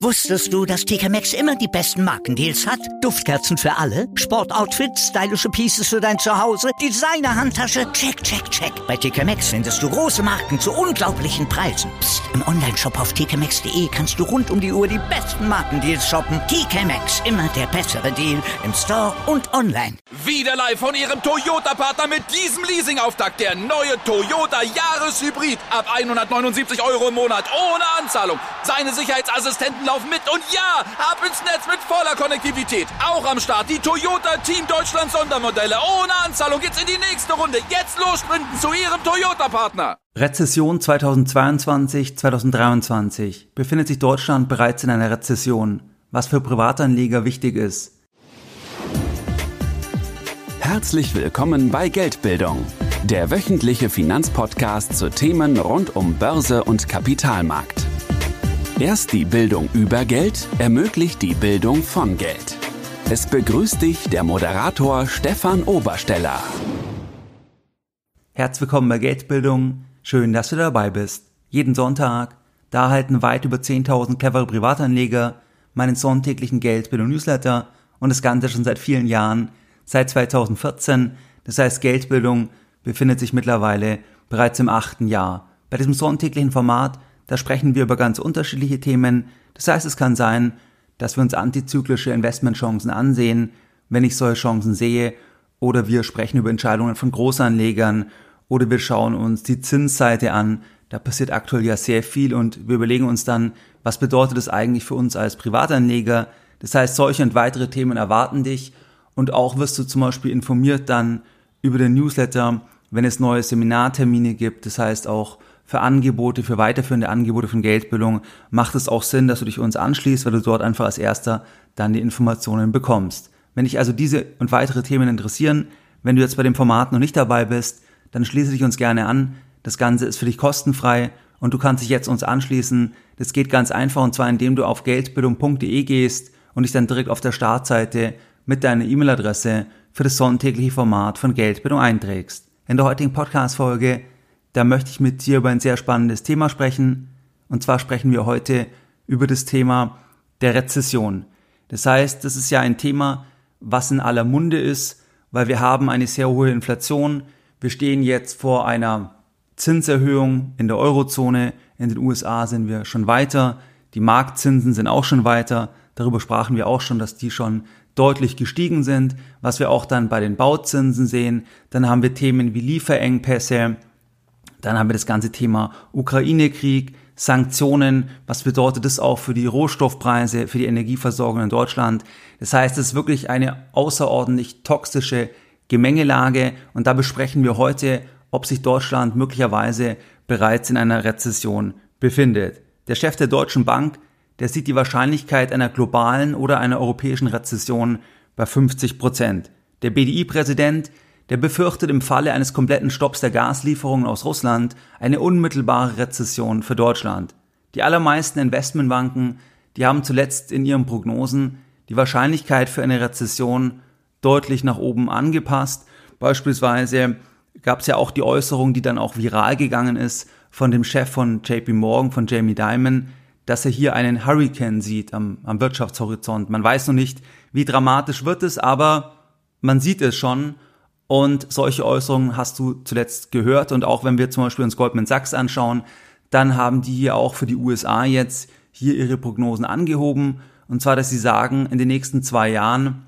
Wusstest du, dass TK Maxx immer die besten Markendeals hat? Duftkerzen für alle, Sportoutfits, stylische Pieces für dein Zuhause, Designer-Handtasche, check, check, check. Bei TK Maxx findest du große Marken zu unglaublichen Preisen. Psst. Im Onlineshop auf tkmaxx.de kannst du rund um die Uhr die besten Markendeals shoppen. TK Maxx, immer der bessere Deal im Store und online. Wieder live von Ihrem Toyota-Partner mit diesem Leasing-Auftakt. Der neue Toyota Jahreshybrid. Ab 179 € im Monat. Ohne Anzahlung. Seine Sicherheitsassistenten laufen mit. Und ja, ab ins Netz mit voller Konnektivität. Auch am Start die Toyota Team Deutschland Sondermodelle. Ohne Anzahlung geht's in die nächste Runde. Jetzt los sprinten zu Ihrem Toyota-Partner. Rezession 2022, 2023. Befindet sich Deutschland bereits in einer Rezession? Was für Privatanleger wichtig ist. Herzlich willkommen bei Geldbildung, der wöchentliche Finanzpodcast zu Themen rund um Börse und Kapitalmarkt. Erst die Bildung über Geld ermöglicht die Bildung von Geld. Es begrüßt dich der Moderator Stefan Obersteller. Herzlich willkommen bei Geldbildung. Schön, dass du dabei bist. Jeden Sonntag, da erhalten weit über 10.000 clevere Privatanleger meinen sonntäglichen Geldbildung-Newsletter und das Ganze schon seit vielen Jahren, seit 2014. Das heißt, Geldbildung befindet sich mittlerweile bereits im 8. Jahr. Bei diesem sonntäglichen Format, da sprechen wir über ganz unterschiedliche Themen. Das heißt, es kann sein, dass wir uns antizyklische Investmentchancen ansehen, wenn ich solche Chancen sehe, oder wir sprechen über Entscheidungen von Großanlegern, oder wir schauen uns die Zinsseite an. Da passiert aktuell ja sehr viel und wir überlegen uns dann, was bedeutet das eigentlich für uns als Privatanleger. Das heißt, solche und weitere Themen erwarten dich und auch wirst du zum Beispiel informiert dann über den Newsletter, wenn es neue Seminartermine gibt. Das heißt auch für Angebote, für weiterführende Angebote von Geldbildung macht es auch Sinn, dass du dich uns anschließt, weil du dort einfach als Erster dann die Informationen bekommst. Wenn dich also diese und weitere Themen interessieren, wenn du jetzt bei dem Format noch nicht dabei bist, dann schließe dich uns gerne an. Das Ganze ist für dich kostenfrei und du kannst dich jetzt uns anschließen. Das geht ganz einfach und zwar indem du auf geldbildung.de gehst und dich dann direkt auf der Startseite mit deiner E-Mail-Adresse für das sonntägliche Format von Geldbildung einträgst. In der heutigen Podcast-Folge, da möchte ich mit dir über ein sehr spannendes Thema sprechen. Und zwar sprechen wir heute über das Thema der Rezession. Das heißt, das ist ja ein Thema, was in aller Munde ist, weil wir haben eine sehr hohe Inflation. Wir stehen jetzt vor einer Zinserhöhung in der Eurozone. In den USA sind wir schon weiter. Die Marktzinsen sind auch schon weiter. Darüber sprachen wir auch schon, dass die schon deutlich gestiegen sind. Was wir auch dann bei den Bauzinsen sehen. Dann haben wir Themen wie Lieferengpässe. Dann haben wir das ganze Thema Ukraine-Krieg, Sanktionen. Was bedeutet das auch für die Rohstoffpreise, für die Energieversorgung in Deutschland? Das heißt, es ist wirklich eine außerordentlich toxische Gemengelage. Und da besprechen wir heute, ob sich Deutschland möglicherweise bereits in einer Rezession befindet. Der Chef der Deutschen Bank, der sieht die Wahrscheinlichkeit einer globalen oder einer europäischen Rezession bei 50%. Der BDI-Präsident, der befürchtet im Falle eines kompletten Stopps der Gaslieferungen aus Russland eine unmittelbare Rezession für Deutschland. Die allermeisten Investmentbanken, die haben zuletzt in ihren Prognosen die Wahrscheinlichkeit für eine Rezession deutlich nach oben angepasst. Beispielsweise gab es ja auch die Äußerung, die dann auch viral gegangen ist, von dem Chef von JP Morgan, von Jamie Dimon, dass er hier einen Hurricane sieht am Wirtschaftshorizont. Man weiß noch nicht, wie dramatisch wird es, aber man sieht es schon. Und solche Äußerungen hast du zuletzt gehört. Und auch wenn wir zum Beispiel uns Goldman Sachs anschauen, dann haben die hier auch für die USA jetzt hier ihre Prognosen angehoben. Und zwar, dass sie sagen, in den nächsten 2 Jahren,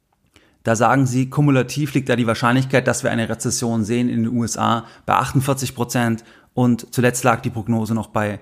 da sagen sie, kumulativ liegt da die Wahrscheinlichkeit, dass wir eine Rezession sehen in den USA bei 48% und zuletzt lag die Prognose noch bei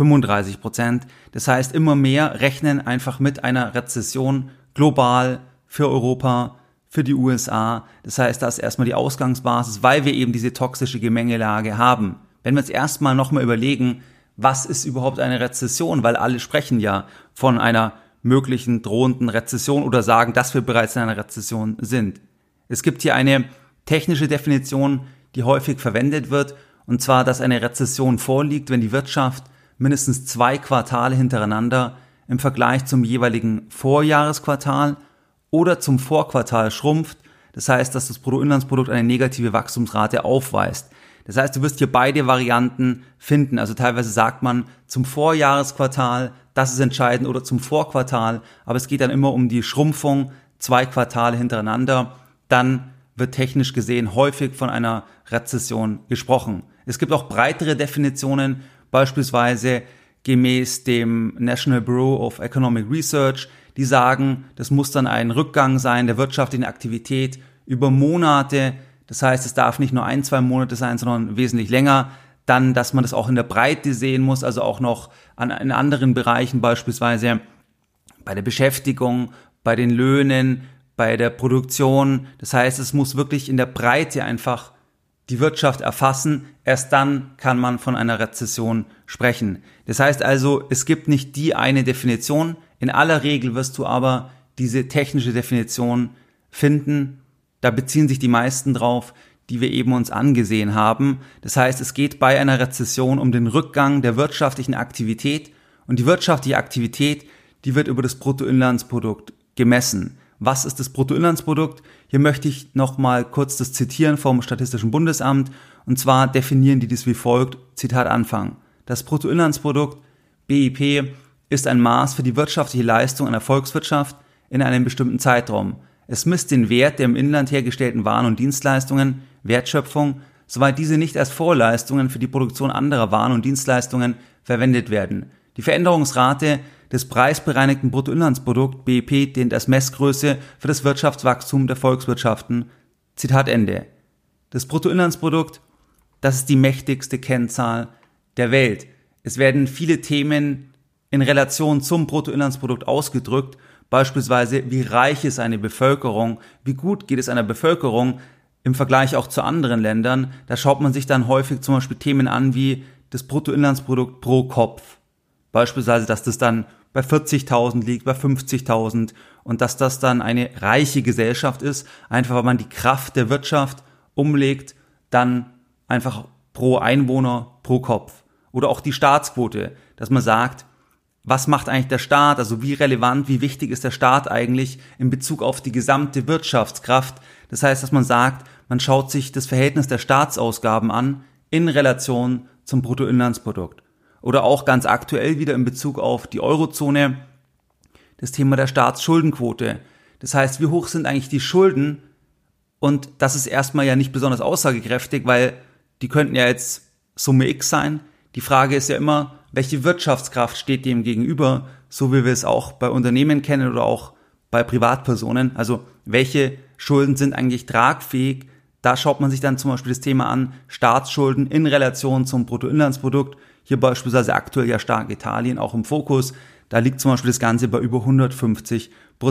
35%. Das heißt, immer mehr rechnen einfach mit einer Rezession global für Europa, für die USA. Das heißt, das ist erstmal die Ausgangsbasis, weil wir eben diese toxische Gemengelage haben. Wenn wir uns erstmal nochmal überlegen, was ist überhaupt eine Rezession, weil alle sprechen ja von einer möglichen drohenden Rezession oder sagen, dass wir bereits in einer Rezession sind. Es gibt hier eine technische Definition, die häufig verwendet wird, und zwar, dass eine Rezession vorliegt, wenn die Wirtschaft mindestens 2 Quartale hintereinander im Vergleich zum jeweiligen Vorjahresquartal oder zum Vorquartal schrumpft. Das heißt, dass das Bruttoinlandsprodukt eine negative Wachstumsrate aufweist. Das heißt, du wirst hier beide Varianten finden. Also teilweise sagt man zum Vorjahresquartal, Das ist entscheidend, oder zum Vorquartal, aber es geht dann immer um die Schrumpfung, 2 Quartale hintereinander, dann wird technisch gesehen häufig von einer Rezession gesprochen. Es gibt auch breitere Definitionen, beispielsweise gemäß dem National Bureau of Economic Research, die sagen, das muss dann ein Rückgang sein der wirtschaftlichen Aktivität über Monate. Das heißt, es darf nicht nur 1-2 Monate sein, sondern wesentlich länger. Dann, dass man das auch in der Breite sehen muss, also auch noch in anderen Bereichen, beispielsweise bei der Beschäftigung, bei den Löhnen, bei der Produktion. Das heißt, es muss wirklich in der Breite einfach die Wirtschaft erfassen. Erst dann kann man von einer Rezession sprechen. Das heißt also, es gibt nicht die eine Definition. In aller Regel wirst du aber diese technische Definition finden. Da beziehen sich die meisten drauf, die wir eben uns angesehen haben. Das heißt, es geht bei einer Rezession um den Rückgang der wirtschaftlichen Aktivität, und die wirtschaftliche Aktivität, die wird über das Bruttoinlandsprodukt gemessen. Was ist das Bruttoinlandsprodukt? Hier möchte ich nochmal kurz das zitieren vom Statistischen Bundesamt, und zwar definieren die das wie folgt, Zitat Anfang: Das Bruttoinlandsprodukt, BIP, ist ein Maß für die wirtschaftliche Leistung einer Volkswirtschaft in einem bestimmten Zeitraum. Es misst den Wert der im Inland hergestellten Waren und Dienstleistungen, Wertschöpfung, soweit diese nicht als Vorleistungen für die Produktion anderer Waren und Dienstleistungen verwendet werden. Die Veränderungsrate des preisbereinigten Bruttoinlandsprodukts BIP dient als Messgröße für das Wirtschaftswachstum der Volkswirtschaften. Zitat Ende. Das Bruttoinlandsprodukt, das ist die mächtigste Kennzahl der Welt. Es werden viele Themen in Relation zum Bruttoinlandsprodukt ausgedrückt, beispielsweise wie reich ist eine Bevölkerung, wie gut geht es einer Bevölkerung im Vergleich auch zu anderen Ländern. Da schaut man sich dann häufig zum Beispiel Themen an wie das Bruttoinlandsprodukt pro Kopf. Beispielsweise, dass das dann bei 40.000 liegt, bei 50.000, und dass das dann eine reiche Gesellschaft ist, einfach weil man die Kraft der Wirtschaft umlegt, dann einfach pro Einwohner, pro Kopf. Oder auch die Staatsquote, dass man sagt, was macht eigentlich der Staat, also wie relevant, wie wichtig ist der Staat eigentlich in Bezug auf die gesamte Wirtschaftskraft. Das heißt, dass man sagt, man schaut sich das Verhältnis der Staatsausgaben an in Relation zum Bruttoinlandsprodukt. Oder auch ganz aktuell wieder in Bezug auf die Eurozone das Thema der Staatsschuldenquote. Das heißt, wie hoch sind eigentlich die Schulden? Und das ist erstmal ja nicht besonders aussagekräftig, weil die könnten ja jetzt Summe X sein. Die Frage ist ja immer, welche Wirtschaftskraft steht dem gegenüber, so wie wir es auch bei Unternehmen kennen oder auch bei Privatpersonen. Also welche Schulden sind eigentlich tragfähig? Da schaut man sich dann zum Beispiel das Thema an, Staatsschulden in Relation zum Bruttoinlandsprodukt. Hier beispielsweise aktuell ja stark Italien auch im Fokus. Da liegt zum Beispiel das Ganze bei über 150%.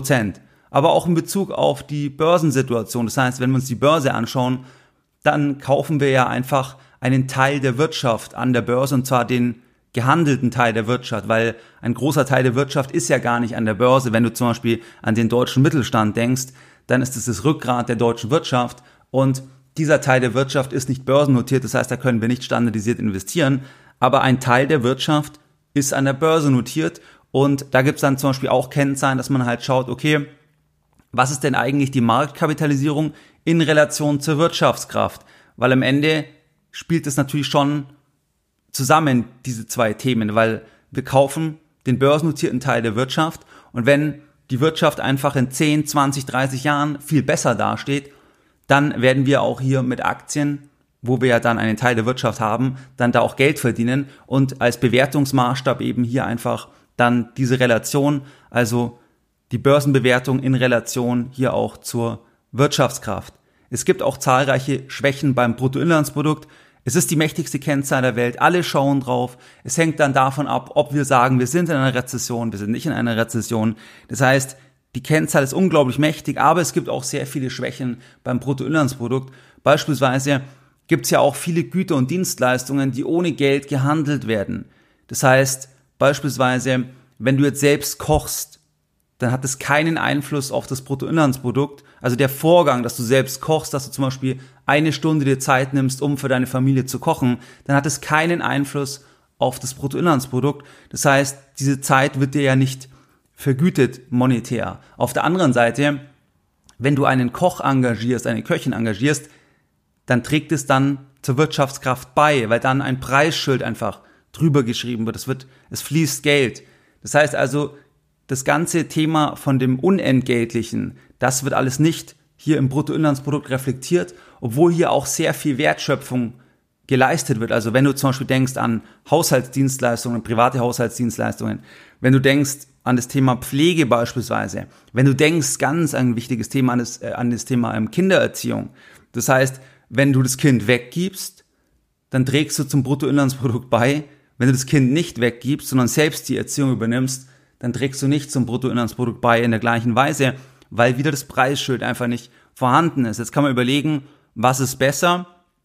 Aber auch in Bezug auf die Börsensituation. Das heißt, wenn wir uns die Börse anschauen, dann kaufen wir ja einfach einen Teil der Wirtschaft an der Börse, und zwar den gehandelten Teil der Wirtschaft, weil ein großer Teil der Wirtschaft ist ja gar nicht an der Börse. Wenn du zum Beispiel an den deutschen Mittelstand denkst, dann ist es das Rückgrat der deutschen Wirtschaft, und dieser Teil der Wirtschaft ist nicht börsennotiert, das heißt, da können wir nicht standardisiert investieren, aber ein Teil der Wirtschaft ist an der Börse notiert, und da gibt es dann zum Beispiel auch Kennzahlen, dass man halt schaut, okay, was ist denn eigentlich die Marktkapitalisierung in Relation zur Wirtschaftskraft? Weil am Ende spielt es natürlich schon zusammen, diese zwei Themen, weil wir kaufen den börsennotierten Teil der Wirtschaft, und wenn die Wirtschaft einfach in 10, 20, 30 Jahren viel besser dasteht, dann werden wir auch hier mit Aktien, wo wir ja dann einen Teil der Wirtschaft haben, dann da auch Geld verdienen, und als Bewertungsmaßstab eben hier einfach dann diese Relation, also die Börsenbewertung in Relation hier auch zur Wirtschaftskraft. Es gibt auch zahlreiche Schwächen beim Bruttoinlandsprodukt. Es ist die mächtigste Kennzahl der Welt, alle schauen drauf. Es hängt dann davon ab, ob wir sagen, wir sind in einer Rezession, wir sind nicht in einer Rezession. Das heißt, die Kennzahl ist unglaublich mächtig, aber es gibt auch sehr viele Schwächen beim Bruttoinlandsprodukt. Beispielsweise gibt es ja auch viele Güter und Dienstleistungen, die ohne Geld gehandelt werden. Das heißt, beispielsweise, wenn du jetzt selbst kochst, dann hat es keinen Einfluss auf das Bruttoinlandsprodukt. Also der Vorgang, dass du selbst kochst, dass du zum Beispiel 1 Stunde dir Zeit nimmst, um für deine Familie zu kochen, dann hat es keinen Einfluss auf das Bruttoinlandsprodukt. Das heißt, diese Zeit wird dir ja nicht vergütet monetär. Auf der anderen Seite, wenn du einen Koch engagierst, eine Köchin engagierst, dann trägt es dann zur Wirtschaftskraft bei, weil dann ein Preisschild einfach drüber geschrieben wird. Es fließt Geld. Das heißt also, das ganze Thema von dem Unentgeltlichen, das wird alles nicht hier im Bruttoinlandsprodukt reflektiert, obwohl hier auch sehr viel Wertschöpfung geleistet wird. Also wenn du zum Beispiel denkst an Haushaltsdienstleistungen, private Haushaltsdienstleistungen, wenn du denkst an das Thema Pflege beispielsweise, wenn du denkst, ganz ein wichtiges Thema an das Thema Kindererziehung. Das heißt, wenn du das Kind weggibst, dann trägst du zum Bruttoinlandsprodukt bei. Wenn du das Kind nicht weggibst, sondern selbst die Erziehung übernimmst, dann trägst du nicht zum Bruttoinlandsprodukt bei in der gleichen Weise, weil wieder das Preisschild einfach nicht vorhanden ist. Jetzt kann man überlegen, was ist besser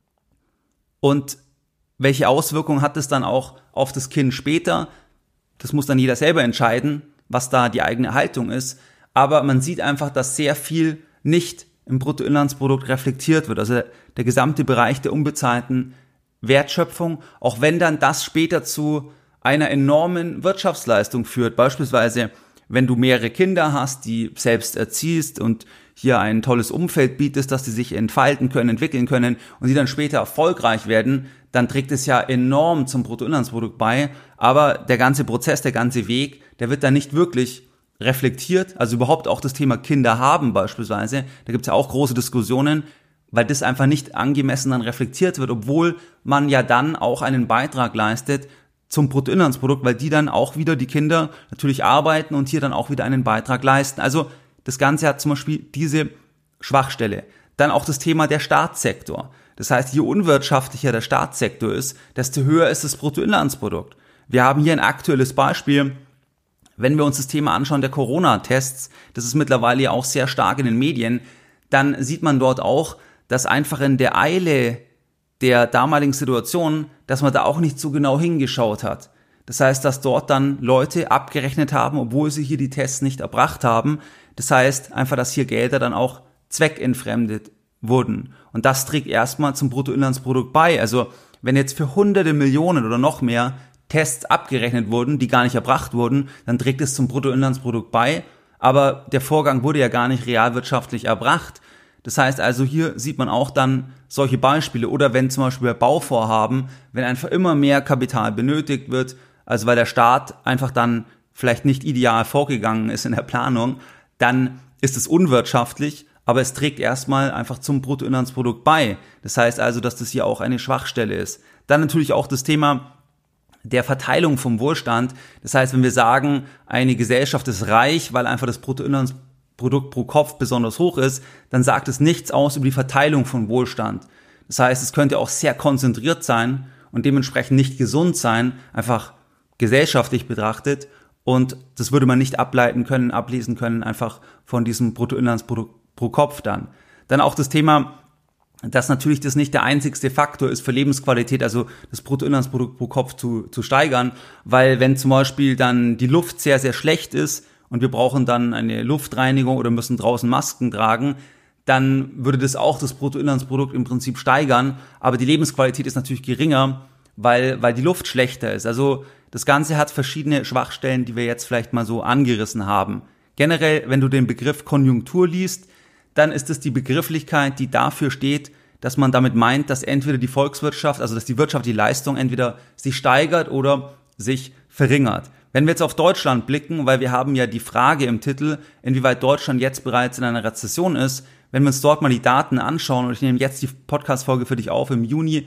und welche Auswirkungen hat es dann auch auf das Kind später. Das muss dann jeder selber entscheiden, was da die eigene Haltung ist. Aber man sieht einfach, dass sehr viel nicht im Bruttoinlandsprodukt reflektiert wird. Also der gesamte Bereich der unbezahlten Wertschöpfung, auch wenn dann das später zu einer enormen Wirtschaftsleistung führt. Beispielsweise, wenn du mehrere Kinder hast, die selbst erziehst und hier ein tolles Umfeld bietest, dass die sich entfalten können, entwickeln können und die dann später erfolgreich werden, dann trägt es ja enorm zum Bruttoinlandsprodukt bei. Aber der ganze Prozess, der ganze Weg, der wird dann nicht wirklich reflektiert. Also überhaupt auch das Thema Kinder haben beispielsweise. Da gibt es ja auch große Diskussionen, weil das einfach nicht angemessen dann reflektiert wird, obwohl man ja dann auch einen Beitrag leistet zum Bruttoinlandsprodukt, weil die dann auch wieder, die Kinder, natürlich arbeiten und hier dann auch wieder einen Beitrag leisten. Also das Ganze hat zum Beispiel diese Schwachstelle. Dann auch das Thema der Staatssektor. Das heißt, je unwirtschaftlicher der Staatssektor ist, desto höher ist das Bruttoinlandsprodukt. Wir haben hier ein aktuelles Beispiel, wenn wir uns das Thema anschauen der Corona-Tests, das ist mittlerweile ja auch sehr stark in den Medien, dann sieht man dort auch, dass einfach in der Eile der damaligen Situation, dass man da auch nicht so genau hingeschaut hat. Das heißt, dass dort dann Leute abgerechnet haben, obwohl sie hier die Tests nicht erbracht haben. Das heißt einfach, dass hier Gelder dann auch zweckentfremdet wurden. Und das trägt erstmal zum Bruttoinlandsprodukt bei. Also wenn jetzt für hunderte Millionen oder noch mehr Tests abgerechnet wurden, die gar nicht erbracht wurden, dann trägt es zum Bruttoinlandsprodukt bei. Aber der Vorgang wurde ja gar nicht realwirtschaftlich erbracht. Das heißt also, hier sieht man auch dann solche Beispiele. Oder wenn zum Beispiel bei Bauvorhaben, wenn einfach immer mehr Kapital benötigt wird, also weil der Staat einfach dann vielleicht nicht ideal vorgegangen ist in der Planung, dann ist es unwirtschaftlich, aber es trägt erstmal einfach zum Bruttoinlandsprodukt bei. Das heißt also, dass das hier auch eine Schwachstelle ist. Dann natürlich auch das Thema der Verteilung vom Wohlstand. Das heißt, wenn wir sagen, eine Gesellschaft ist reich, weil einfach das Bruttoinlandsprodukt pro Kopf besonders hoch ist, dann sagt es nichts aus über die Verteilung von Wohlstand. Das heißt, es könnte auch sehr konzentriert sein und dementsprechend nicht gesund sein, einfach gesellschaftlich betrachtet. Und das würde man nicht ablesen können, einfach von diesem Bruttoinlandsprodukt pro Kopf dann. Dann auch das Thema, dass natürlich das nicht der einzigste Faktor ist für Lebensqualität, also das Bruttoinlandsprodukt pro Kopf zu steigern, weil wenn zum Beispiel dann die Luft sehr, sehr schlecht ist und wir brauchen dann eine Luftreinigung oder müssen draußen Masken tragen, dann würde das auch das Bruttoinlandsprodukt im Prinzip steigern, aber die Lebensqualität ist natürlich geringer, weil die Luft schlechter ist. Also das Ganze hat verschiedene Schwachstellen, die wir jetzt vielleicht mal so angerissen haben. Generell, wenn du den Begriff Konjunktur liest, dann ist es die Begrifflichkeit, die dafür steht, dass man damit meint, dass entweder die Volkswirtschaft, also dass die wirtschaftliche Leistung entweder sich steigert oder sich verringert. Wenn wir jetzt auf Deutschland blicken, weil wir haben ja die Frage im Titel, inwieweit Deutschland jetzt bereits in einer Rezession ist, wenn wir uns dort mal die Daten anschauen, und ich nehme jetzt die Podcast-Folge für dich auf im Juni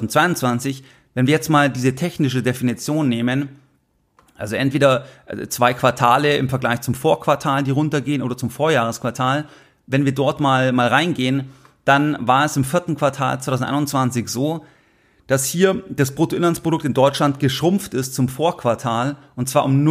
2022, wenn wir jetzt mal diese technische Definition nehmen, also entweder 2 Quartale im Vergleich zum Vorquartal, die runtergehen, oder zum Vorjahresquartal, wenn wir dort mal reingehen, dann war es im 4. Quartal 2021 so, dass hier das Bruttoinlandsprodukt in Deutschland geschrumpft ist zum Vorquartal, und zwar um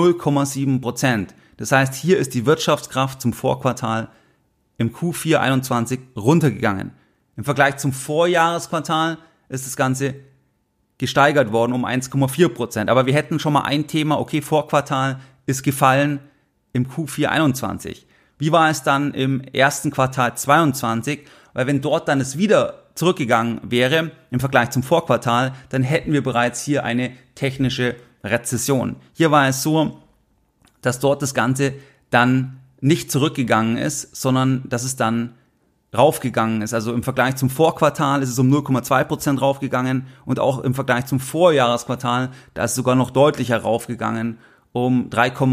0,7%. Das heißt, hier ist die Wirtschaftskraft zum Vorquartal im Q4 21 runtergegangen. Im Vergleich zum Vorjahresquartal ist das Ganze gesteigert worden um 1,4%. Aber wir hätten schon mal ein Thema, okay, Vorquartal ist gefallen im Q4 21. Wie war es dann im 1. Quartal 22? Weil wenn dort dann es wieder zurückgegangen wäre im Vergleich zum Vorquartal, dann hätten wir bereits hier eine technische Rezession. Hier war es so, dass dort das Ganze dann nicht zurückgegangen ist, sondern dass es dann raufgegangen ist. Also im Vergleich zum Vorquartal ist es um 0,2% raufgegangen und auch im Vergleich zum Vorjahresquartal, da ist es sogar noch deutlicher raufgegangen, um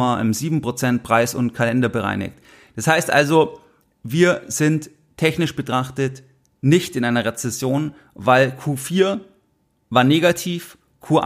3,7% Preis- und Kalender bereinigt. Das heißt also, wir sind technisch betrachtet nicht in einer Rezession, weil Q4 war negativ,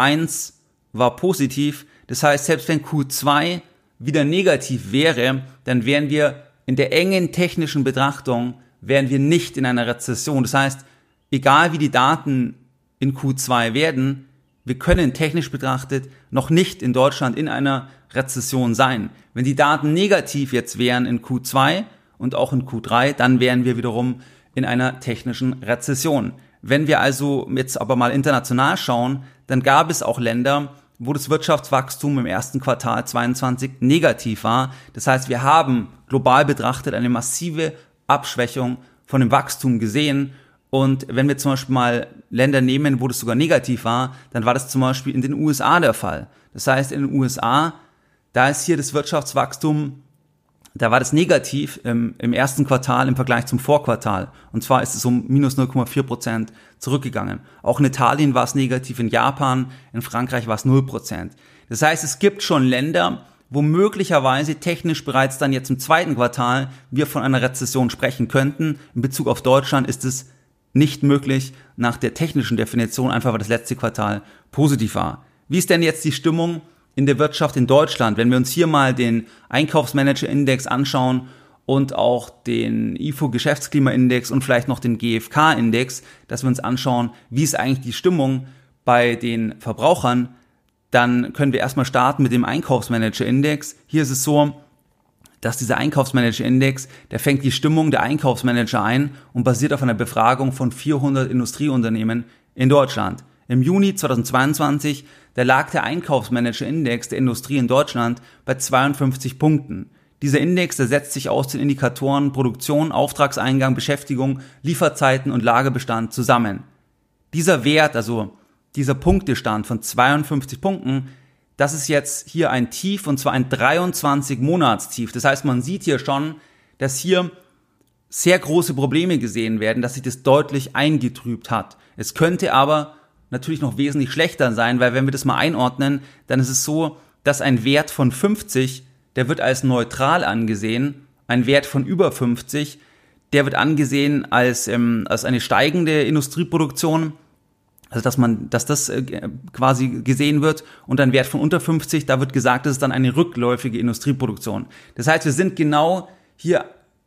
Q1 war positiv. Das heißt, selbst wenn Q2 wieder negativ wäre, dann wären wir in der engen technischen Betrachtung wären wir nicht in einer Rezession. Das heißt, egal wie die Daten in Q2 werden, wir können technisch betrachtet noch nicht in Deutschland in einer Rezession sein. Wenn die Daten negativ jetzt wären in Q2 und auch in Q3, dann wären wir wiederum in einer technischen Rezession. Wenn wir also jetzt aber mal international schauen, dann gab es auch Länder, wo das Wirtschaftswachstum im ersten Quartal 22 negativ war. Das heißt, wir haben global betrachtet eine massive Abschwächung von dem Wachstum gesehen. Und wenn wir zum Beispiel mal Länder nehmen, wo das sogar negativ war, dann war das zum Beispiel in den USA der Fall. Das heißt, in den USA, da ist hier das Wirtschaftswachstum, da war das negativ im ersten Quartal im Vergleich zum Vorquartal. Und zwar ist es um minus 0,4% zurückgegangen. Auch in Italien war es negativ, in Japan, in Frankreich war es 0%. Das heißt, es gibt schon Länder, wo möglicherweise technisch bereits dann jetzt im zweiten Quartal wir von einer Rezession sprechen könnten. In Bezug auf Deutschland ist es nicht möglich nach der technischen Definition, einfach weil das letzte Quartal positiv war. Wie ist denn jetzt die Stimmung in der Wirtschaft in Deutschland? Wenn wir uns hier mal den Einkaufsmanager-Index anschauen und auch den IFO-Geschäftsklimaindex und vielleicht noch den GfK-Index, dass wir uns anschauen, wie ist eigentlich die Stimmung bei den Verbrauchern, dann können wir erstmal starten mit dem Einkaufsmanager-Index. Hier ist es so, dass dieser Einkaufsmanager-Index, der fängt die Stimmung der Einkaufsmanager ein und basiert auf einer Befragung von 400 Industrieunternehmen in Deutschland. Im Juni 2022, da lag der Einkaufsmanager-Index der Industrie in Deutschland bei 52 Punkten. Dieser Index, der setzt sich aus den Indikatoren Produktion, Auftragseingang, Beschäftigung, Lieferzeiten und Lagerbestand zusammen. Dieser Wert, also dieser Punktestand von 52 Punkten, das ist jetzt hier ein Tief, und zwar ein 23-Monats-Tief. Das heißt, man sieht hier schon, dass hier sehr große Probleme gesehen werden, dass sich das deutlich eingetrübt hat. Es könnte aber natürlich noch wesentlich schlechter sein, weil wenn wir das mal einordnen, dann ist es so, dass ein Wert von 50, der wird als neutral angesehen, ein Wert von über 50, der wird angesehen als eine steigende Industrieproduktion, also dass das quasi gesehen wird, und ein Wert von unter 50, da wird gesagt, das ist dann eine rückläufige Industrieproduktion. Das heißt, wir sind genau hier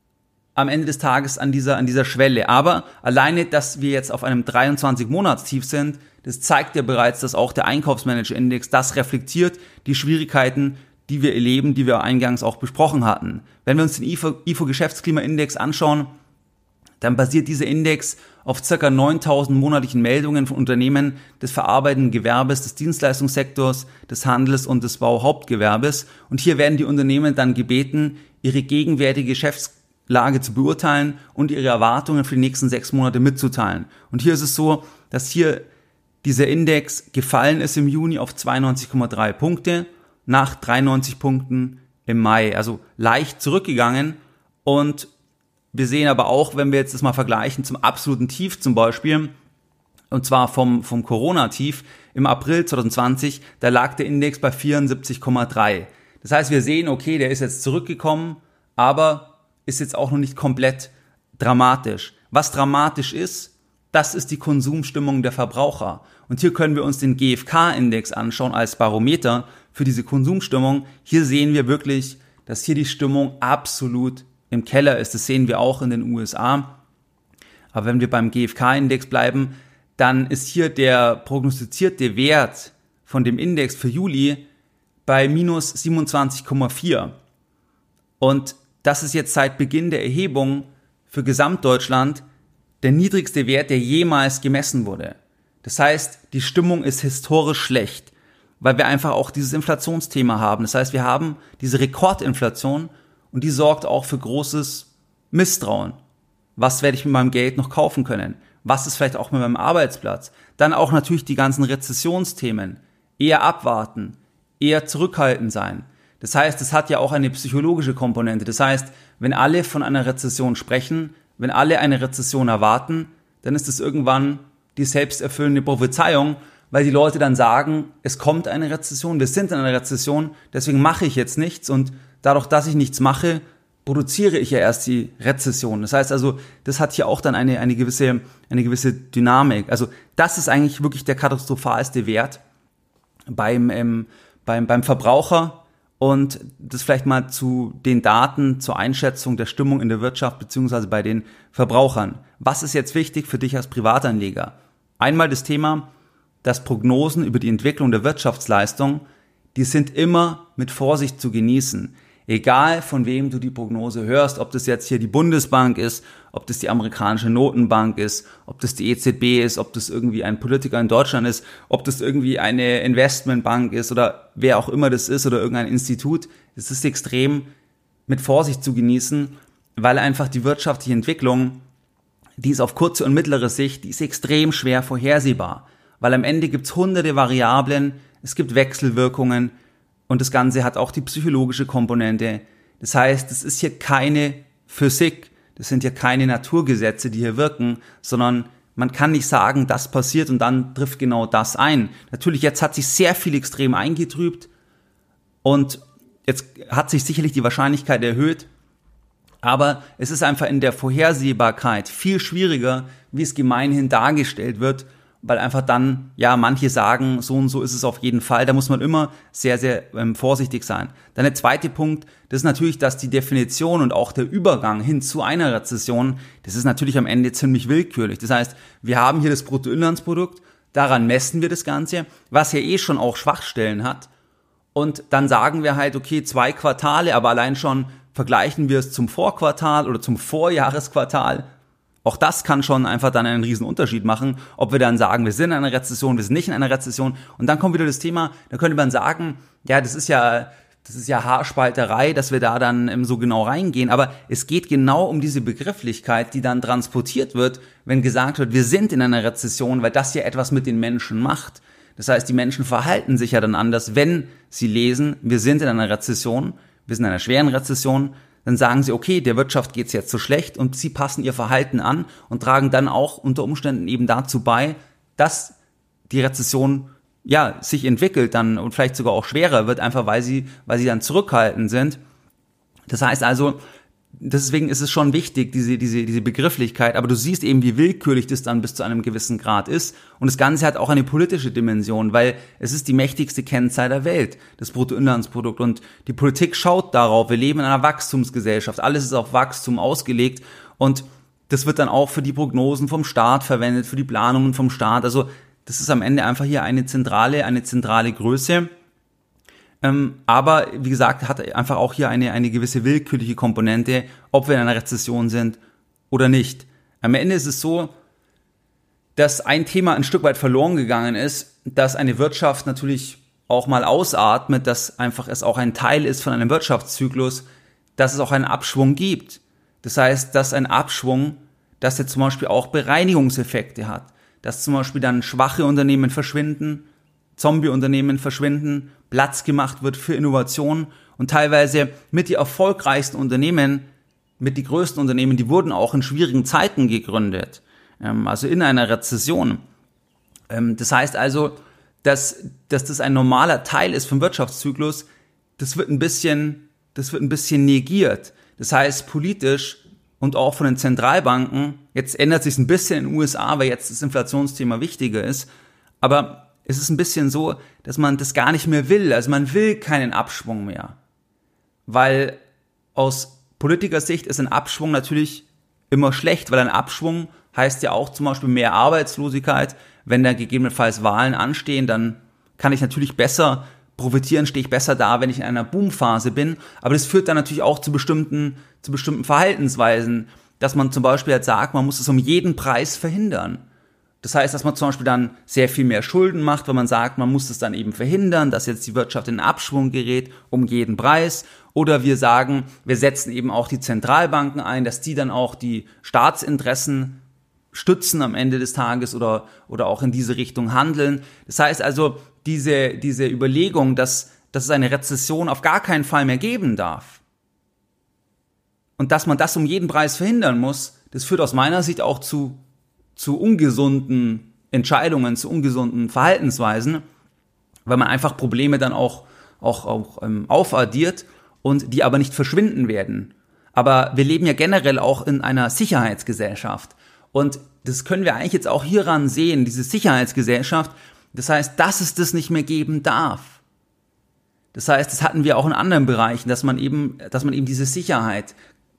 am Ende des Tages an dieser Schwelle. Aber alleine, dass wir jetzt auf einem 23-Monats-Tief sind, das zeigt ja bereits, dass auch der Einkaufsmanager-Index, das reflektiert die Schwierigkeiten, die wir erleben, die wir eingangs auch besprochen hatten. Wenn wir uns den IFO-Geschäftsklimaindex anschauen, dann basiert dieser Index auf ca. 9.000 monatlichen Meldungen von Unternehmen des verarbeitenden Gewerbes, des Dienstleistungssektors, des Handels und des Bauhauptgewerbes. Und hier werden die Unternehmen dann gebeten, ihre gegenwärtige Geschäftslage zu beurteilen und ihre Erwartungen für die nächsten 6 Monate mitzuteilen. Und hier ist es so, dass hier dieser Index gefallen ist im Juni auf 92,3 Punkte, nach 93 Punkten im Mai, also leicht zurückgegangen. Und wir sehen aber auch, wenn wir jetzt das mal vergleichen zum absoluten Tief zum Beispiel, und zwar vom Corona-Tief im April 2020, da lag der Index bei 74,3. Das heißt, wir sehen, okay, der ist jetzt zurückgekommen, aber ist jetzt auch noch nicht komplett dramatisch. Was dramatisch ist, das ist die Konsumstimmung der Verbraucher. Und hier können wir uns den GfK-Index anschauen als Barometer für diese Konsumstimmung. Hier sehen wir wirklich, dass hier die Stimmung absolut im Keller ist. Das sehen wir auch in den USA. Aber wenn wir beim GfK-Index bleiben, dann ist hier der prognostizierte Wert von dem Index für Juli bei minus 27,4. Und das ist jetzt seit Beginn der Erhebung für Gesamtdeutschland der niedrigste Wert, der jemals gemessen wurde. Das heißt, die Stimmung ist historisch schlecht, weil wir einfach auch dieses Inflationsthema haben. Das heißt, wir haben diese Rekordinflation und die sorgt auch für großes Misstrauen. Was werde ich mit meinem Geld noch kaufen können? Was ist vielleicht auch mit meinem Arbeitsplatz? Dann auch natürlich die ganzen Rezessionsthemen. Eher abwarten, eher zurückhaltend sein. Das heißt, es hat ja auch eine psychologische Komponente. Das heißt, wenn alle von einer Rezession sprechen, wenn alle eine Rezession erwarten, dann ist es irgendwann die selbsterfüllende Prophezeiung, weil die Leute dann sagen, es kommt eine Rezession, wir sind in einer Rezession, deswegen mache ich jetzt nichts und dadurch, dass ich nichts mache, produziere ich ja erst die Rezession. Das heißt also, das hat hier auch dann eine gewisse Dynamik. Also das ist eigentlich wirklich der katastrophalste Wert beim Verbraucher. Und das vielleicht mal zu den Daten zur Einschätzung der Stimmung in der Wirtschaft beziehungsweise bei den Verbrauchern. Was ist jetzt wichtig für dich als Privatanleger? Einmal das Thema, dass Prognosen über die Entwicklung der Wirtschaftsleistung, die sind immer mit Vorsicht zu genießen. Egal von wem du die Prognose hörst, ob das jetzt hier die Bundesbank ist, ob das die amerikanische Notenbank ist, ob das die EZB ist, ob das irgendwie ein Politiker in Deutschland ist, ob das irgendwie eine Investmentbank ist oder wer auch immer das ist oder irgendein Institut. Es ist extrem mit Vorsicht zu genießen, weil einfach die wirtschaftliche Entwicklung, die ist auf kurze und mittlere Sicht, die ist extrem schwer vorhersehbar. Weil am Ende gibt's hunderte Variablen, es gibt Wechselwirkungen, und das Ganze hat auch die psychologische Komponente. Das heißt, es ist hier keine Physik, das sind hier keine Naturgesetze, die hier wirken, sondern man kann nicht sagen, das passiert und dann trifft genau das ein. Natürlich, jetzt hat sich sehr viel extrem eingetrübt und jetzt hat sich sicherlich die Wahrscheinlichkeit erhöht, aber es ist einfach in der Vorhersehbarkeit viel schwieriger, wie es gemeinhin dargestellt wird, weil einfach dann, ja, manche sagen, so und so ist es auf jeden Fall. Da muss man immer sehr, sehr vorsichtig sein. Dann der zweite Punkt, das ist natürlich, dass die Definition und auch der Übergang hin zu einer Rezession, das ist natürlich am Ende ziemlich willkürlich. Das heißt, wir haben hier das Bruttoinlandsprodukt, daran messen wir das Ganze, was ja eh schon auch Schwachstellen hat. Und dann sagen wir halt, okay, 2 Quartale, aber allein schon vergleichen wir es zum Vorquartal oder zum Vorjahresquartal. Auch das kann schon einfach dann einen riesen Unterschied machen, ob wir dann sagen, wir sind in einer Rezession, wir sind nicht in einer Rezession. Und dann kommt wieder das Thema, da könnte man sagen, ja, das ist ja Haarspalterei, dass wir da dann so genau reingehen. Aber es geht genau um diese Begrifflichkeit, die dann transportiert wird, wenn gesagt wird, wir sind in einer Rezession, weil das ja etwas mit den Menschen macht. Das heißt, die Menschen verhalten sich ja dann anders, wenn sie lesen, wir sind in einer Rezession, wir sind in einer schweren Rezession. Dann sagen sie, okay, der Wirtschaft geht's jetzt so schlecht und sie passen ihr Verhalten an und tragen dann auch unter Umständen eben dazu bei, dass die Rezession ja sich entwickelt dann und vielleicht sogar auch schwerer wird, einfach weil sie dann zurückhaltend sind. Das heißt also, deswegen ist es schon wichtig, diese Begrifflichkeit, aber du siehst eben, wie willkürlich das dann bis zu einem gewissen Grad ist. Und das Ganze hat auch eine politische Dimension, weil es ist die mächtigste Kennzahl der Welt, das Bruttoinlandsprodukt. Und die Politik schaut darauf, wir leben in einer Wachstumsgesellschaft, alles ist auf Wachstum ausgelegt und das wird dann auch für die Prognosen vom Staat verwendet, für die Planungen vom Staat. Also das ist am Ende einfach hier eine zentrale Größe. Aber wie gesagt, hat einfach auch hier eine gewisse willkürliche Komponente, ob wir in einer Rezession sind oder nicht. Am Ende ist es so, dass ein Thema ein Stück weit verloren gegangen ist, dass eine Wirtschaft natürlich auch mal ausatmet, dass einfach es auch ein Teil ist von einem Wirtschaftszyklus, dass es auch einen Abschwung gibt. Das heißt, dass ein Abschwung, dass er zum Beispiel auch Bereinigungseffekte hat, dass zum Beispiel dann schwache Unternehmen verschwinden, Zombie-Unternehmen verschwinden, Platz gemacht wird für Innovation und teilweise mit die erfolgreichsten Unternehmen, mit die größten Unternehmen, die wurden auch in schwierigen Zeiten gegründet, also in einer Rezession. Das heißt also, dass das ein normaler Teil ist vom Wirtschaftszyklus, das wird ein bisschen negiert. Das heißt, politisch und auch von den Zentralbanken, jetzt ändert sich es ein bisschen in den USA, weil jetzt das Inflationsthema wichtiger ist, aber es ist ein bisschen so, dass man das gar nicht mehr will. Also man will keinen Abschwung mehr. Weil aus Politikersicht ist ein Abschwung natürlich immer schlecht, weil ein Abschwung heißt ja auch zum Beispiel mehr Arbeitslosigkeit. Wenn da gegebenenfalls Wahlen anstehen, dann kann ich natürlich besser profitieren, stehe ich besser da, wenn ich in einer Boomphase bin. Aber das führt dann natürlich auch zu bestimmten Verhaltensweisen, dass man zum Beispiel halt sagt, man muss es um jeden Preis verhindern. Das heißt, dass man zum Beispiel dann sehr viel mehr Schulden macht, weil man sagt, man muss es dann eben verhindern, dass jetzt die Wirtschaft in Abschwung gerät, um jeden Preis. Oder wir sagen, wir setzen eben auch die Zentralbanken ein, dass die dann auch die Staatsinteressen stützen am Ende des Tages oder auch in diese Richtung handeln. Das heißt also, diese Überlegung, dass es eine Rezession auf gar keinen Fall mehr geben darf und dass man das um jeden Preis verhindern muss, das führt aus meiner Sicht auch zu ungesunden Entscheidungen, zu ungesunden Verhaltensweisen, weil man einfach Probleme dann auch aufaddiert und die aber nicht verschwinden werden. Aber wir leben ja generell auch in einer Sicherheitsgesellschaft. Und das können wir eigentlich jetzt auch hieran sehen, diese Sicherheitsgesellschaft. Das heißt, dass es das nicht mehr geben darf. Das heißt, das hatten wir auch in anderen Bereichen, dass man eben diese Sicherheit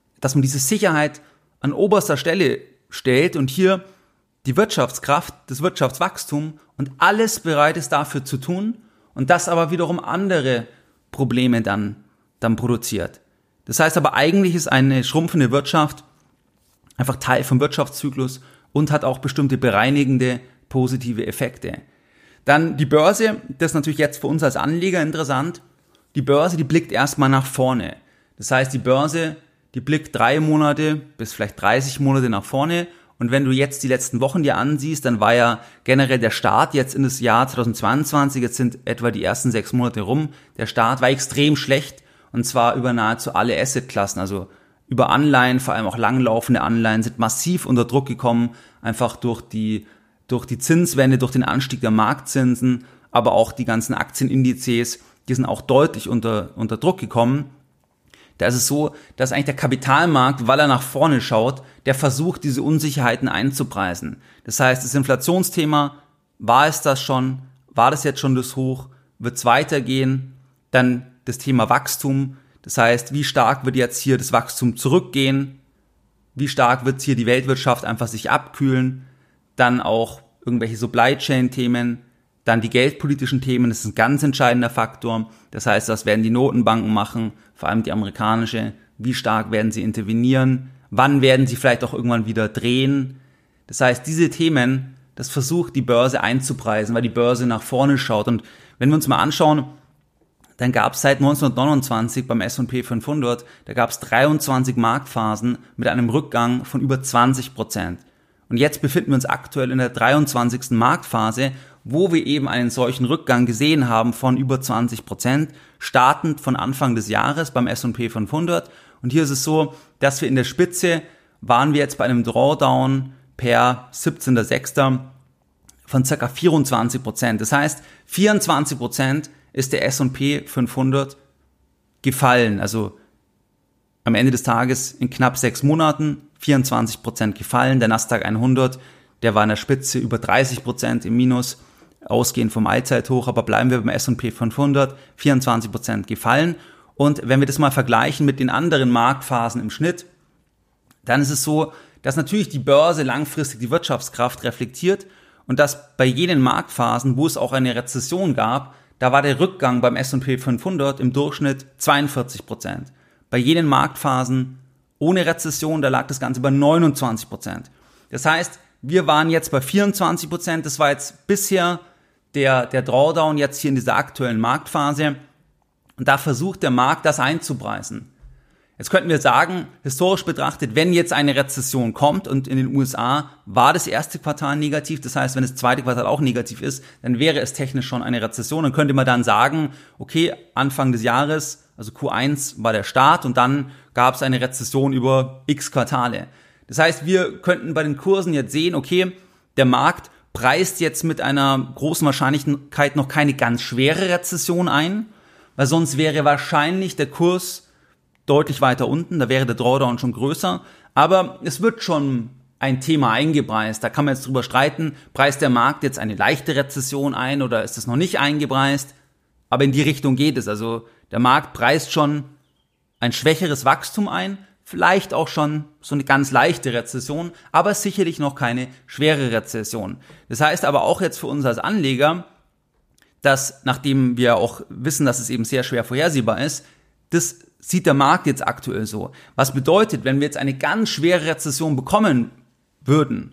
an oberster Stelle stellt und hier die Wirtschaftskraft, das Wirtschaftswachstum und alles bereit ist dafür zu tun und das aber wiederum andere Probleme dann produziert. Das heißt aber eigentlich ist eine schrumpfende Wirtschaft einfach Teil vom Wirtschaftszyklus und hat auch bestimmte bereinigende positive Effekte. Dann die Börse, das ist natürlich jetzt für uns als Anleger interessant. Die Börse, die blickt erstmal nach vorne. Das heißt, die Börse, die blickt 3 Monate bis vielleicht 30 Monate nach vorne. Und wenn du jetzt die letzten Wochen dir ansiehst, dann war ja generell der Start jetzt in das Jahr 2022, jetzt sind etwa die ersten 6 Monate rum, der Start war extrem schlecht und zwar über nahezu alle Assetklassen, also über Anleihen, vor allem auch langlaufende Anleihen sind massiv unter Druck gekommen, einfach durch die Zinswende, durch den Anstieg der Marktzinsen, aber auch die ganzen Aktienindizes, die sind auch deutlich unter Druck gekommen. Da ist es so, dass eigentlich der Kapitalmarkt, weil er nach vorne schaut, der versucht, diese Unsicherheiten einzupreisen. Das heißt, das Inflationsthema, war es das schon? War das jetzt schon das Hoch? Wird es weitergehen? Dann das Thema Wachstum. Das heißt, wie stark wird jetzt hier das Wachstum zurückgehen? Wie stark wird hier die Weltwirtschaft einfach sich abkühlen? Dann auch irgendwelche Supply Chain Themen. Dann die geldpolitischen Themen, das ist ein ganz entscheidender Faktor. Das heißt, was werden die Notenbanken machen, vor allem die amerikanische, wie stark werden sie intervenieren, wann werden sie vielleicht auch irgendwann wieder drehen. Das heißt, diese Themen, das versucht die Börse einzupreisen, weil die Börse nach vorne schaut. Und wenn wir uns mal anschauen, dann gab es seit 1929 beim S&P 500, da gab es 23 Marktphasen mit einem Rückgang von über 20%. Und jetzt befinden wir uns aktuell in der 23. Marktphase, wo wir eben einen solchen Rückgang gesehen haben von über 20%, startend von Anfang des Jahres beim S&P 500. Und hier ist es so, dass wir in der Spitze waren wir jetzt bei einem Drawdown per 17.06. von ca. 24%. Das heißt, 24% ist der S&P 500 gefallen. Also am Ende des Tages in knapp 6 Monaten 24% gefallen. Der Nasdaq 100, der war in der Spitze über 30% im Minus, ausgehend vom Allzeithoch, aber bleiben wir beim S&P 500, 24% gefallen. Und wenn wir das mal vergleichen mit den anderen Marktphasen im Schnitt, dann ist es so, dass natürlich die Börse langfristig die Wirtschaftskraft reflektiert und dass bei jenen Marktphasen, wo es auch eine Rezession gab, da war der Rückgang beim S&P 500 im Durchschnitt 42%. Bei jenen Marktphasen ohne Rezession, da lag das Ganze bei 29%. Das heißt, wir waren jetzt bei 24%, das war jetzt bisher der Drawdown jetzt hier in dieser aktuellen Marktphase. Und da versucht der Markt, das einzupreisen. Jetzt könnten wir sagen, historisch betrachtet, wenn jetzt eine Rezession kommt und in den USA war das erste Quartal negativ, das heißt, wenn das zweite Quartal auch negativ ist, dann wäre es technisch schon eine Rezession. Dann könnte man dann sagen, okay, Anfang des Jahres, also Q1 war der Start und dann gab es eine Rezession über x Quartale. Das heißt, wir könnten bei den Kursen jetzt sehen, okay, der Markt preist jetzt mit einer großen Wahrscheinlichkeit noch keine ganz schwere Rezession ein, weil sonst wäre wahrscheinlich der Kurs deutlich weiter unten, da wäre der Drawdown schon größer, aber es wird schon ein Thema eingepreist, da kann man jetzt drüber streiten, preist der Markt jetzt eine leichte Rezession ein oder ist es noch nicht eingepreist, aber in die Richtung geht es, also der Markt preist schon ein schwächeres Wachstum ein, vielleicht auch schon so eine ganz leichte Rezession, aber sicherlich noch keine schwere Rezession. Das heißt aber auch jetzt für uns als Anleger, dass nachdem wir auch wissen, dass es eben sehr schwer vorhersehbar ist, das sieht der Markt jetzt aktuell so. Was bedeutet, wenn wir jetzt eine ganz schwere Rezession bekommen würden,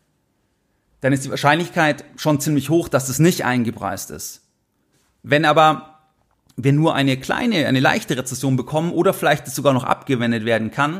dann ist die Wahrscheinlichkeit schon ziemlich hoch, dass das nicht eingepreist ist. Wenn aber wir nur eine leichte Rezession bekommen oder vielleicht das sogar noch abgewendet werden kann,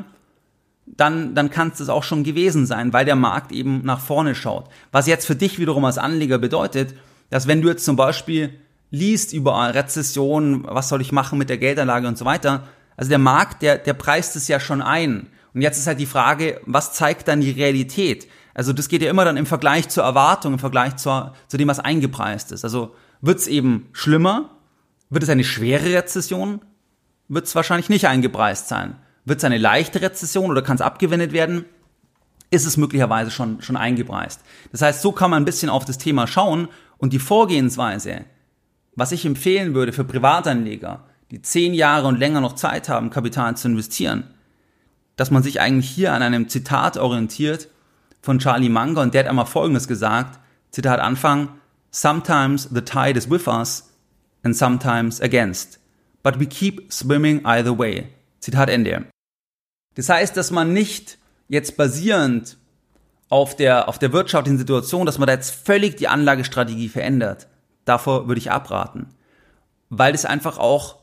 dann kann es das auch schon gewesen sein, weil der Markt eben nach vorne schaut. Was jetzt für dich wiederum als Anleger bedeutet, dass wenn du jetzt zum Beispiel liest über Rezession, was soll ich machen mit der Geldanlage und so weiter, also der Markt, der preist es ja schon ein. Und jetzt ist halt die Frage, was zeigt dann die Realität? Also das geht ja immer dann im Vergleich zur Erwartung, im Vergleich zu dem, was eingepreist ist. Also wird es eben schlimmer? Wird es eine schwere Rezession? Wird es wahrscheinlich nicht eingepreist sein. Wird es eine leichte Rezession oder kann es abgewendet werden? Ist es möglicherweise schon eingepreist. Das heißt, so kann man ein bisschen auf das Thema schauen und die Vorgehensweise, was ich empfehlen würde für Privatanleger, die 10 Jahre und länger noch Zeit haben, Kapital zu investieren, dass man sich eigentlich hier an einem Zitat orientiert von Charlie Munger und der hat einmal Folgendes gesagt, Zitat Anfang, "Sometimes the tide is with us and sometimes against, but we keep swimming either way." Zitat Ende. Das heißt, dass man nicht jetzt basierend auf der wirtschaftlichen Situation, dass man da jetzt völlig die Anlagestrategie verändert. Davor würde ich abraten. Weil es einfach auch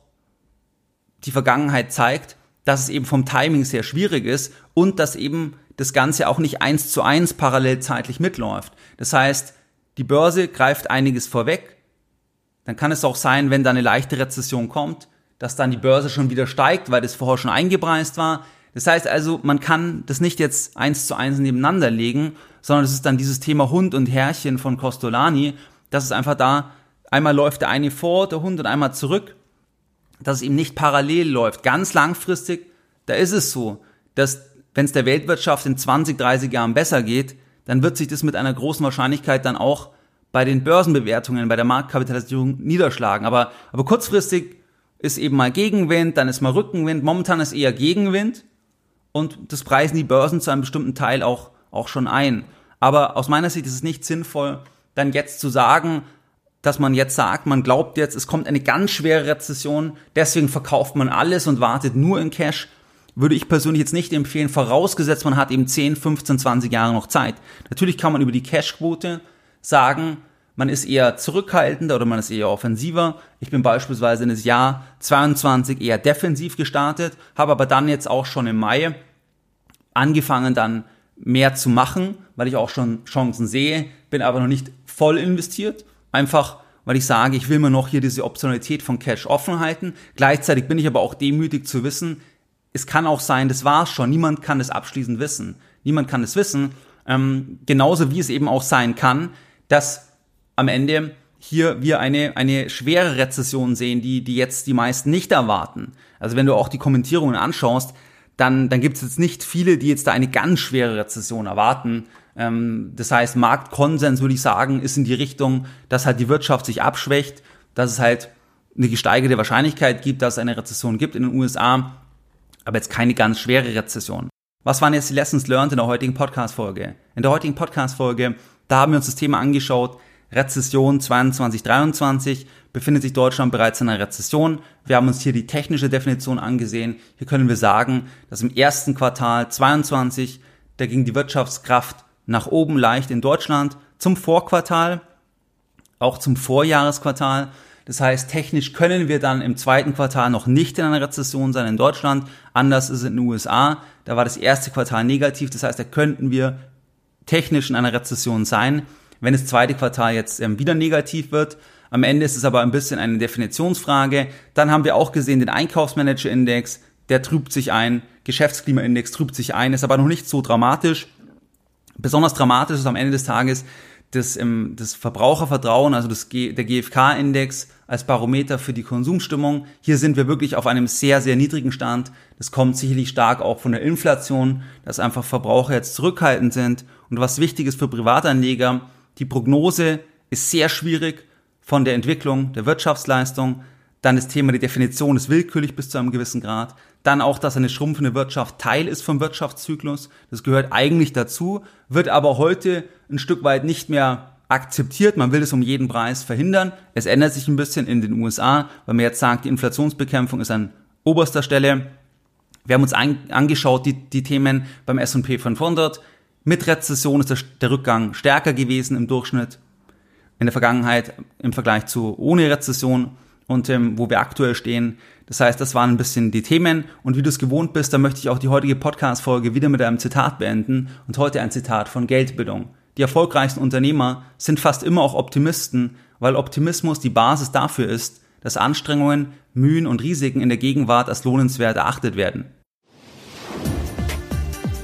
die Vergangenheit zeigt, dass es eben vom Timing sehr schwierig ist und dass eben das Ganze auch nicht 1:1 parallel zeitlich mitläuft. Das heißt, die Börse greift einiges vorweg. Dann kann es auch sein, wenn da eine leichte Rezession kommt, dass dann die Börse schon wieder steigt, weil das vorher schon eingepreist war. Das heißt also, man kann das nicht jetzt 1:1 nebeneinander legen, sondern es ist dann dieses Thema Hund und Herrchen von Costolani, dass es einfach da, einmal läuft der eine vor, der Hund, und einmal zurück, dass es eben nicht parallel läuft. Ganz langfristig, da ist es so, dass wenn es der Weltwirtschaft in 20, 30 Jahren besser geht, dann wird sich das mit einer großen Wahrscheinlichkeit dann auch bei den Börsenbewertungen, bei der Marktkapitalisierung niederschlagen. Aber kurzfristig ist eben mal Gegenwind, dann ist mal Rückenwind, momentan ist eher Gegenwind. Und das preisen die Börsen zu einem bestimmten Teil auch schon ein. Aber aus meiner Sicht ist es nicht sinnvoll, dann jetzt zu sagen, dass man jetzt sagt, man glaubt jetzt, es kommt eine ganz schwere Rezession, deswegen verkauft man alles und wartet nur in Cash. Würde ich persönlich jetzt nicht empfehlen, vorausgesetzt man hat eben 10, 15, 20 Jahre noch Zeit. Natürlich kann man über die Cashquote sagen, man ist eher zurückhaltender oder man ist eher offensiver. Ich bin beispielsweise in das Jahr 22 eher defensiv gestartet, habe aber dann jetzt auch schon im Mai angefangen dann mehr zu machen, weil ich auch schon Chancen sehe, bin aber noch nicht voll investiert. Einfach, weil ich sage, ich will mir noch hier diese Optionalität von Cash offen halten. Gleichzeitig bin ich aber auch demütig zu wissen, es kann auch sein, das war's schon. Niemand kann das abschließend wissen. Niemand kann es wissen. Genauso wie es eben auch sein kann, dass am Ende hier wir eine schwere Rezession sehen, die jetzt die meisten nicht erwarten. Also wenn du auch die Kommentierungen anschaust, dann gibt es jetzt nicht viele, die jetzt da eine ganz schwere Rezession erwarten. Das heißt, Marktkonsens, würde ich sagen, ist in die Richtung, dass halt die Wirtschaft sich abschwächt, dass es halt eine gesteigerte Wahrscheinlichkeit gibt, dass es eine Rezession gibt in den USA, aber jetzt keine ganz schwere Rezession. Was waren jetzt die Lessons learned in der heutigen Podcast-Folge? In der heutigen Podcast-Folge, da haben wir uns das Thema angeschaut, Rezession 22/23, befindet sich Deutschland bereits in einer Rezession. Wir haben uns hier die technische Definition angesehen. Hier können wir sagen, dass im ersten Quartal 22, da ging die Wirtschaftskraft nach oben leicht in Deutschland zum Vorquartal, auch zum Vorjahresquartal. Das heißt, technisch können wir dann im zweiten Quartal noch nicht in einer Rezession sein in Deutschland. Anders ist es in den USA. Da war das erste Quartal negativ. Das heißt, da könnten wir technisch in einer Rezession sein, wenn das zweite Quartal jetzt wieder negativ wird. Am Ende ist es aber ein bisschen eine Definitionsfrage. Dann haben wir auch gesehen, den Einkaufsmanager-Index, der trübt sich ein. Geschäftsklimaindex trübt sich ein, ist aber noch nicht so dramatisch. Besonders dramatisch ist am Ende des Tages das Verbrauchervertrauen, also der GfK-Index als Barometer für die Konsumstimmung. Hier sind wir wirklich auf einem sehr, sehr niedrigen Stand. Das kommt sicherlich stark auch von der Inflation, dass einfach Verbraucher jetzt zurückhaltend sind. Und was wichtig ist für Privatanleger, die Prognose ist sehr schwierig von der Entwicklung der Wirtschaftsleistung. Dann das Thema, die Definition ist willkürlich bis zu einem gewissen Grad. Dann auch, dass eine schrumpfende Wirtschaft Teil ist vom Wirtschaftszyklus. Das gehört eigentlich dazu, wird aber heute ein Stück weit nicht mehr akzeptiert. Man will es um jeden Preis verhindern. Es ändert sich ein bisschen in den USA, weil man jetzt sagt, die Inflationsbekämpfung ist an oberster Stelle. Wir haben uns angeschaut, die Themen beim S&P 500. Mit Rezession ist der Rückgang stärker gewesen im Durchschnitt in der Vergangenheit im Vergleich zu ohne Rezession und wo wir aktuell stehen. Das heißt, das waren ein bisschen die Themen und wie du es gewohnt bist, da möchte ich auch die heutige Podcast-Folge wieder mit einem Zitat beenden und heute ein Zitat von Geldbildung. Die erfolgreichsten Unternehmer sind fast immer auch Optimisten, weil Optimismus die Basis dafür ist, dass Anstrengungen, Mühen und Risiken in der Gegenwart als lohnenswert erachtet werden.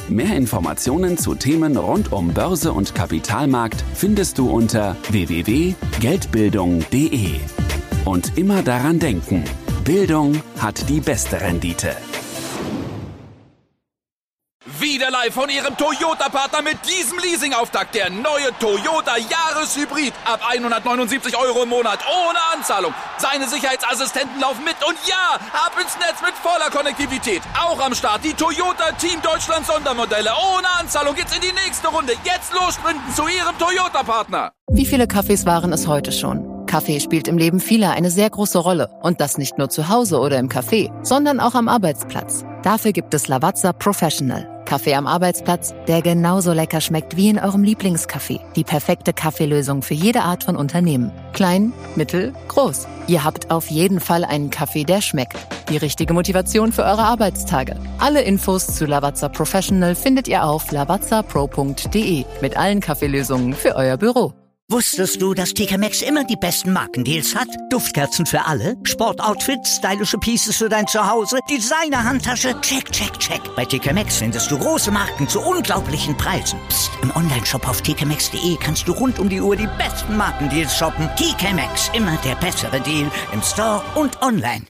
Mehr Informationen zu Themen rund um Börse und Kapitalmarkt findest du unter www.geldbildung.de. Und immer daran denken, Bildung hat die beste Rendite. Wieder live von Ihrem Toyota-Partner mit diesem Leasing-Auftakt. Der neue Toyota Jahreshybrid. Ab 179 € im Monat. Ohne Anzahlung. Seine Sicherheitsassistenten laufen mit. Und ja, ab ins Netz mit voller Konnektivität. Auch am Start die Toyota Team Deutschland Sondermodelle. Ohne Anzahlung geht's in die nächste Runde. Jetzt los sprinten zu Ihrem Toyota-Partner. Wie viele Kaffees waren es heute schon? Kaffee spielt im Leben vieler eine sehr große Rolle. Und das nicht nur zu Hause oder im Café, sondern auch am Arbeitsplatz. Dafür gibt es Lavazza Professional. Kaffee am Arbeitsplatz, der genauso lecker schmeckt wie in eurem Lieblingscafé. Die perfekte Kaffeelösung für jede Art von Unternehmen. Klein, mittel, groß. Ihr habt auf jeden Fall einen Kaffee, der schmeckt. Die richtige Motivation für eure Arbeitstage. Alle Infos zu Lavazza Professional findet ihr auf lavazzapro.de mit allen Kaffeelösungen für euer Büro. Wusstest du, dass TK Maxx immer die besten Markendeals hat? Duftkerzen für alle, Sportoutfits, stylische Pieces für dein Zuhause, Designer-Handtasche, check, check, check. Bei TK Maxx findest du große Marken zu unglaublichen Preisen. Psst. Im Onlineshop auf tkmaxx.de kannst du rund um die Uhr die besten Markendeals shoppen. TK Maxx, immer der bessere Deal im Store und online.